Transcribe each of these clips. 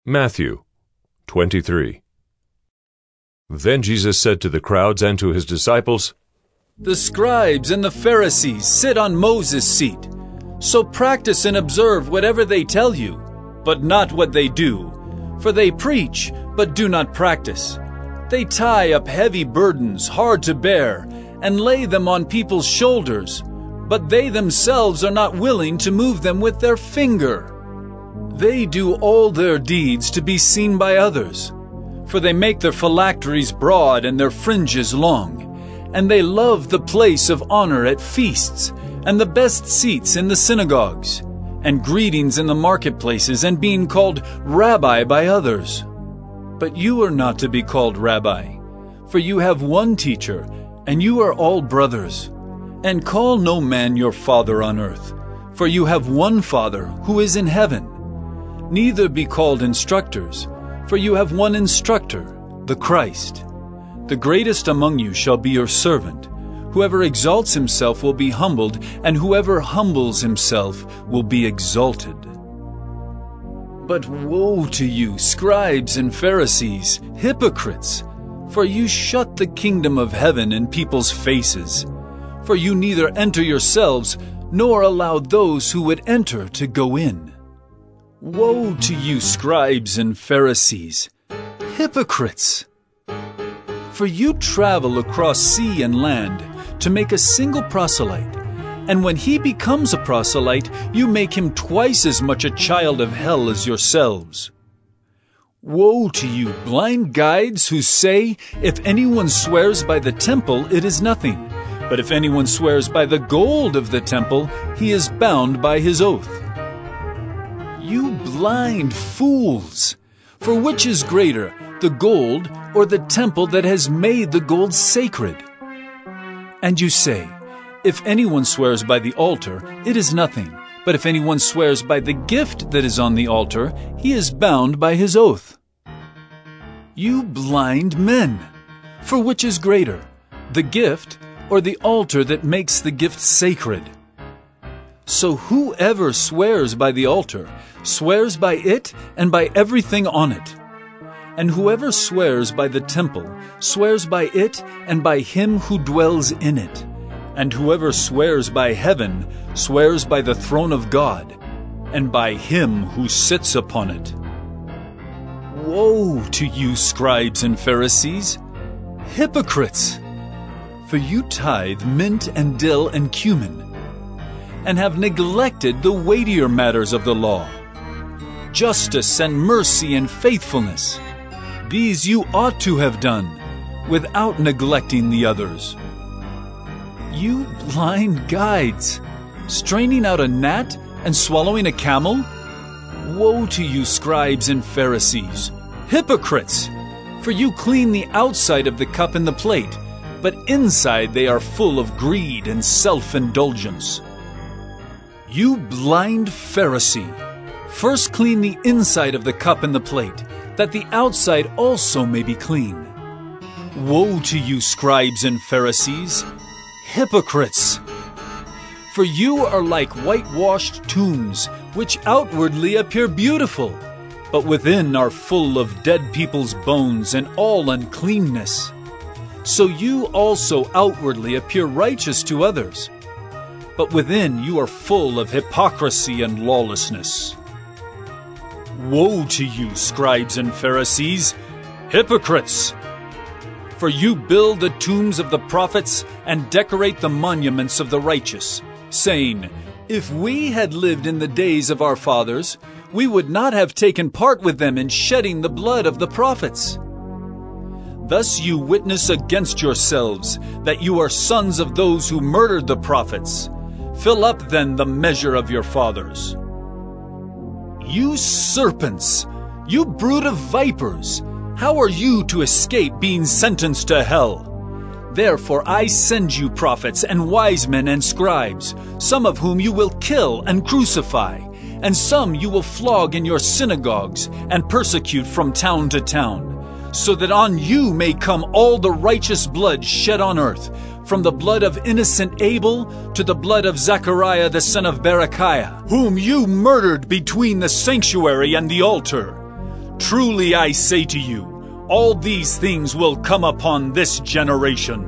Matthew 23. Then Jesus said to the crowds and to his disciples, The scribes and the Pharisees sit on Moses' seat. So practice and observe whatever they tell you, but not what they do. For they preach, but do not practice. They tie up heavy burdens, hard to bear, and lay them on people's shoulders, but they themselves are not willing to move them with their finger. They do all their deeds to be seen by others, for they make their phylacteries broad and their fringes long, and they love the place of honor at feasts, and the best seats in the synagogues, and greetings in the marketplaces, and being called Rabbi by others. But you are not to be called Rabbi, for you have one teacher, and you are all brothers. And call no man your father on earth, for you have one Father who is in heaven. Neither be called instructors, for you have one instructor, the Christ. The greatest among you shall be your servant. Whoever exalts himself will be humbled, and whoever humbles himself will be exalted. But woe to you, scribes and Pharisees, hypocrites! For you shut the kingdom of heaven in people's faces. For you neither enter yourselves, nor allow those who would enter to go in. Woe to you, scribes and Pharisees, hypocrites! For you travel across sea and land to make a single proselyte, and when he becomes a proselyte, you make him twice as much a child of hell as yourselves. Woe to you, blind guides, who say, if anyone swears by the temple, it is nothing. But if anyone swears by the gold of the temple, he is bound by his oath. You blind fools! For which is greater, the gold or the temple that has made the gold sacred? And you say, if anyone swears by the altar, it is nothing. But if anyone swears by the gift that is on the altar, he is bound by his oath. You blind men! For which is greater, the gift or the altar that makes the gift sacred? So whoever swears by the altar swears by it and by everything on it. And whoever swears by the temple swears by it and by him who dwells in it. And whoever swears by heaven swears by the throne of God and by him who sits upon it. Woe to you, scribes and Pharisees, hypocrites! For you tithe mint and dill and cumin, and have neglected the weightier matters of the law, justice and mercy and faithfulness. These you ought to have done, without neglecting the others. You blind guides, straining out a gnat and swallowing a camel? Woe to you, scribes and Pharisees, hypocrites! For you clean the outside of the cup and the plate, but inside they are full of greed and self-indulgence. You blind Pharisee, first clean the inside of the cup and the plate, that the outside also may be clean. Woe to you, scribes and Pharisees, hypocrites! For you are like whitewashed tombs, which outwardly appear beautiful, but within are full of dead people's bones and all uncleanness. So you also outwardly appear righteous to others, but within you are full of hypocrisy and lawlessness. Woe to you, scribes and Pharisees, hypocrites! For you build the tombs of the prophets and decorate the monuments of the righteous, saying, if we had lived in the days of our fathers, we would not have taken part with them in shedding the blood of the prophets. Thus you witness against yourselves that you are sons of those who murdered the prophets. Fill up then the measure of your fathers. You serpents, you brood of vipers, how are you to escape being sentenced to hell? Therefore I send you prophets and wise men and scribes, some of whom you will kill and crucify, and some you will flog in your synagogues and persecute from town to town, so that on you may come all the righteous blood shed on earth, from the blood of innocent Abel to the blood of Zechariah the son of Berechiah, whom you murdered between the sanctuary and the altar. Truly I say to you, all these things will come upon this generation.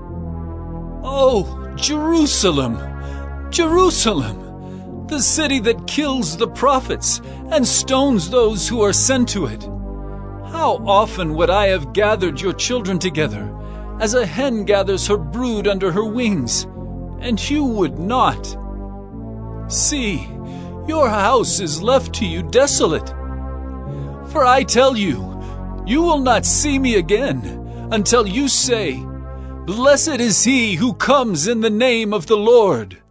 Oh, Jerusalem, Jerusalem, the city that kills the prophets and stones those who are sent to it. How often would I have gathered your children together, as a hen gathers her brood under her wings, and you would not. See, your house is left to you desolate. For I tell you, you will not see me again until you say, Blessed is he who comes in the name of the Lord.